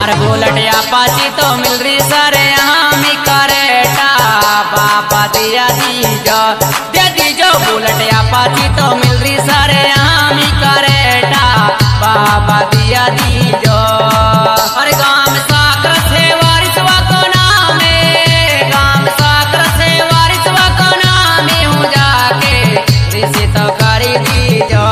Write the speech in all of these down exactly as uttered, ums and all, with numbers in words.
अरे बुलेटिया पाची तो मिल रही सारे यहाँ मी करेटा बाबा दिया दीजो दे दीजो बुलेटिया पाची तो मिल रही सारे यहाँ मी करेटा बाबा दिया दीजो। अरे गाँव साकर से वारिसवा को नाम है गाँव साकर से वारिसवा को नाम हूँ जाके ऋषि तो करी दीजो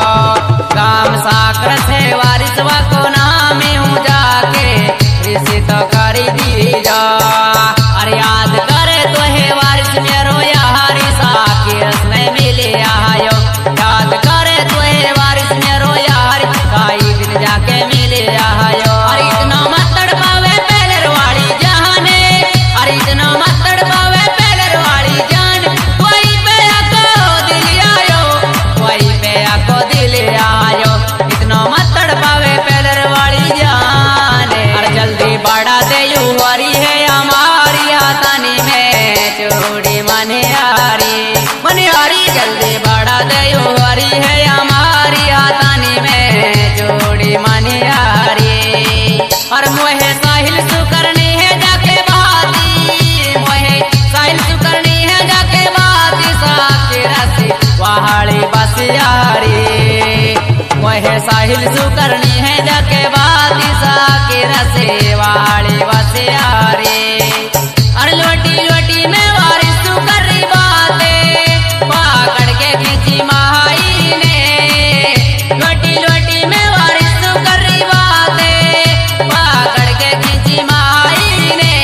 गाँव साकर से वारिसवा को नाम हूँ जाके ऋषि तो करी दीजो। अरे याद करे तो है वारिस मेरो यारी साकी रसने मिले आयो याद करे तो है वारिस मेरो यारी काई दिन जाके मिले आयो। अरे इतना मत तड़पावे पहले वाली जाने अरे इतना मत तड़पावे पहले वाली जान वही पे आको दिल आयो वही पे आको दिल आयो इतना मत तड़पावे पहले वाली जाने। अरे जल्दी बढ़ा दे युवारी है हमारी हाथानी में चूड़ी मनिहारी मनिहारी जल्दी बढ़ा दे युवारी है हमारी हाथानी में चूड़ी मनिहारी। और मोहे साहिल सुकरनी है जाके बाती मोहे साहिल सुकरनी है जाके बाती साके रसी वहाड़ी बसियारी मोहे साहिल सुकरनी है जाके बाती साके रसी वहाड़ी बसियारी। अरे लोटी लोटी में वारिस सुकरी बातें पकड़ के खींची माई ने लोटी लोटी में वारिस सुकरी बातें पकड़ के खींची माई ने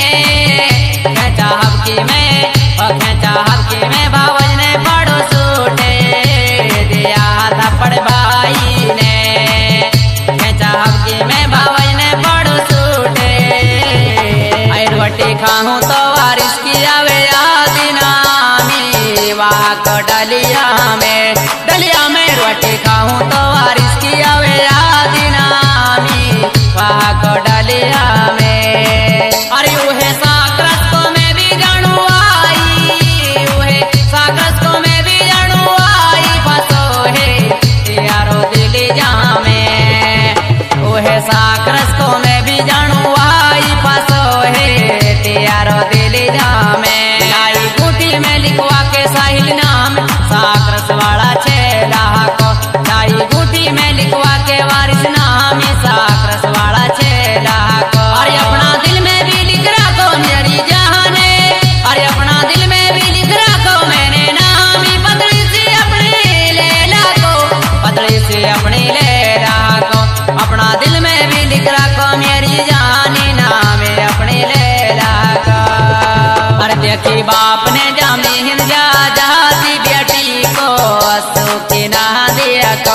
खेचा हबकी में और खेचा हबकी में बाबज ने पड़ो सूटे दिया थप्पड़ भाई ने खेचा हबकी में बाबज ने पड़ो सूटे। आई रोटी खाऊं तो वारिस की आवे याद नामी वाह को डलिया में डलिया में रोटी खाऊं तो वारिस की आवे याद नामी वाह को डलिया में। अरे उहे साकरस को मैं भी जानू आई उहे साकरस को मैं भी जानू आई फसो है यारो दिल जामे उहे साकरस को मैं भी जानू आई फसो है यारो दिल जामे। लाई गुटी में लिखवा के साहिल नाम साकरस वाला छेला को लाई गुटी में लिखवा के वारिस नाम साकरस वाला छेला को। अरे अपना दिल में भी लिख रखो मेरी जाने अरे अपना दिल में भी लिख रखो मैंने नाम पतली से अपने लेला को पतली से अपने लेला को अपना दिल में भी लिख रखो मेरी जानी नाम अपने लेला को। अरे देखी बाप ने जमीन जा जाती बेटी को सुखी ना दिया को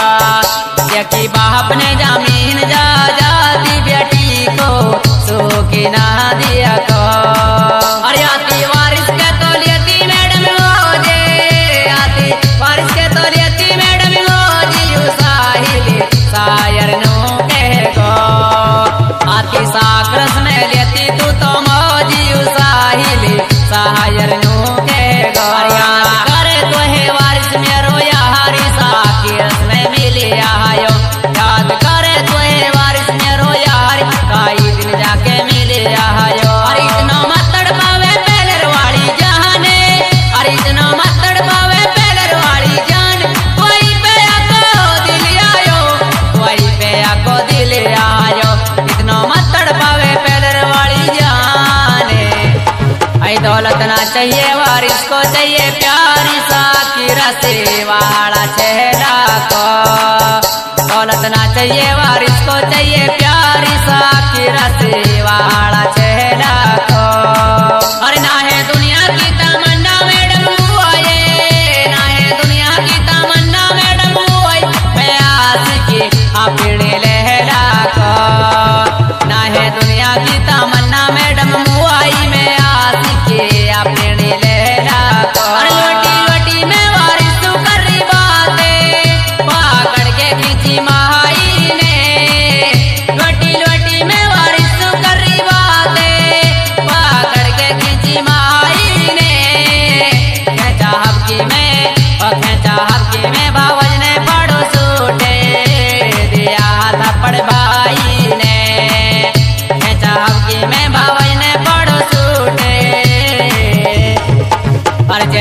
देखी बाप ने जमीन जा जाती बेटी को सुखी ना दिया को। अरे आती वारिस के तो लेती मैडम लोजे आती वारिस के तो लेती मैडम लोजी साहिल शायर नो कह गो आती साकरस में लेती तू तो मौजी साहिल शायर नो कह गो। याद करे तो है वारिस मेरो यारी साकी रस में मिली आयो याद करे तो है वारिस मेरो यार काई दिन जाके मिले आयो। अरे इतना मत तड़पावे पहले वाली जाने अरे इतना मत तड़पावे पहले वाली जान वही पे आको दिल आयो वही पे आको दिल आयो इतना मत तड़पावे पहले वाली जाने। आई दौलत ना चाहिए वारिस को चाहिए प्यारी साकी रसे वाला छेला को दौलत ना चाहिए वारिस को चाहिए प्यारी साकी रसे वाला छेला को। अरे ना है दुनिया की तमन्ना मैडम हुए ना है दुनिया की तमन्ना मैडम हुए मैं आशिकी अपने लहरा को ना है दुनिया की तमन्ना मैडम हुई मैं आशिकी अपने लहरा को। अरे लोटी लोटी में वारिस सुकरी बातें पकड़ के खींची माई ने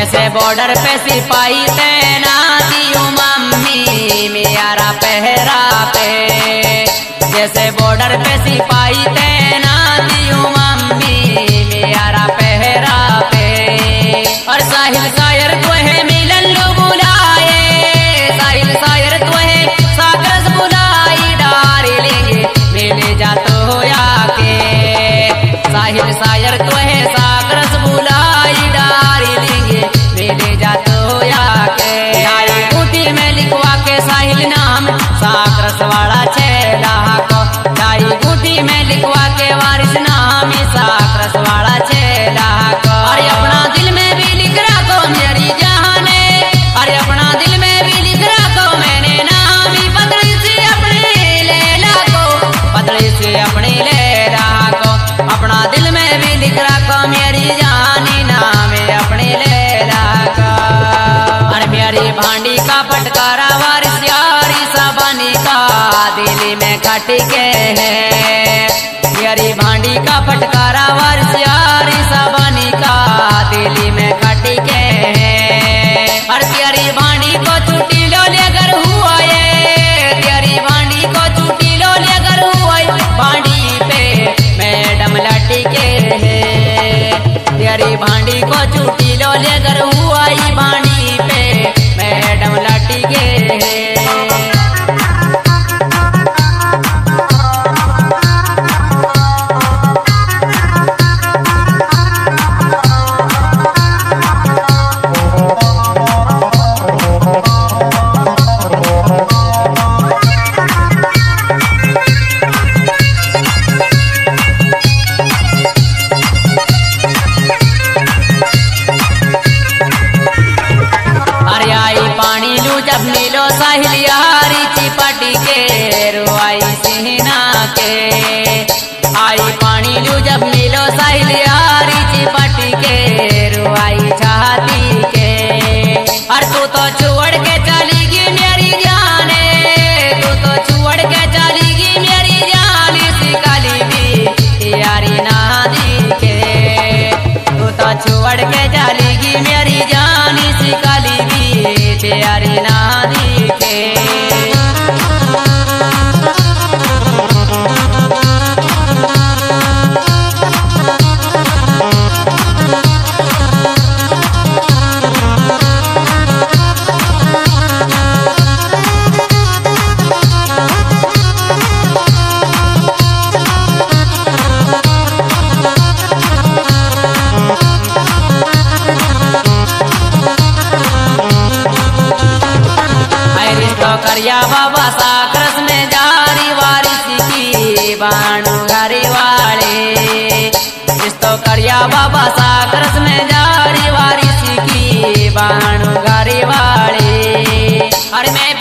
जैसे बॉर्डर पे सिपाही तैनाती हूँ मम्मी मेरा पहरा पे। जैसे बॉर्डर पे सिपाही तैनाती हूँ मम्मी मेरा पहरा पे। और साहिल शायर तो है मिलन लो बुलाए, साहिल शायर तो है साकरस बुलाई डारी लेंगे मिले जातो हो आके। साहिल शायर तो है साकरस बुलाई डारी लेंगे मिले जातो हो आके। आई बूटी में लिखवा के साहिल नाम साकरस वाला चेला को, आई बूटी में लिखवा के वारिस नाम साकरस वाला चेला को। अरे अपना दिल में भी लिख रखो मेरी जहाने, अरे अपना दिल में भी लिख रखो मैंने नाम पतली से अपने लैला को, पतली से अपने लैला को। अपना दिल में भी लिख रखो मेरी जानी नाम अपने लैला का। अरे मेरी भांडी का फटकारा वारिस यारी सबनी का दिल में खट के है। मेरी भांडी का फटकारा वारिस यारी सबनी का दिल में खट के है। और तेरी भांडी को छुट्टी लो लेकर हुआ ये, तेरी भांडी को छुट्टी लो लेकर हुआ भांडी पे मैडम लटके है। तेरी भांडी को छुट्टी लो लेकर हुआ भांडी पे मैडम लटके है। जब नीलो साहिल यारी चिपटी के रुआई सिहना के। आई पानी लू जब नीलो साहिल यारी चिपटी के रुआई छाती के। और तू तो छोड़ के चलीगी मेरी जाने, तू तो छोड़ के चलीगी मेरी जाने सिकाली भी यारी नादी के। तू तो छोड़ के चलीगी मेरी जानी सिकाली भी यारी नादी के। करिया बाबा साकरस में जारी वारिस की बाणु घरे वाले। इस तो करिया बाबा साकरस में जारी वारिस की बाणु घरे वाले। अरे मैं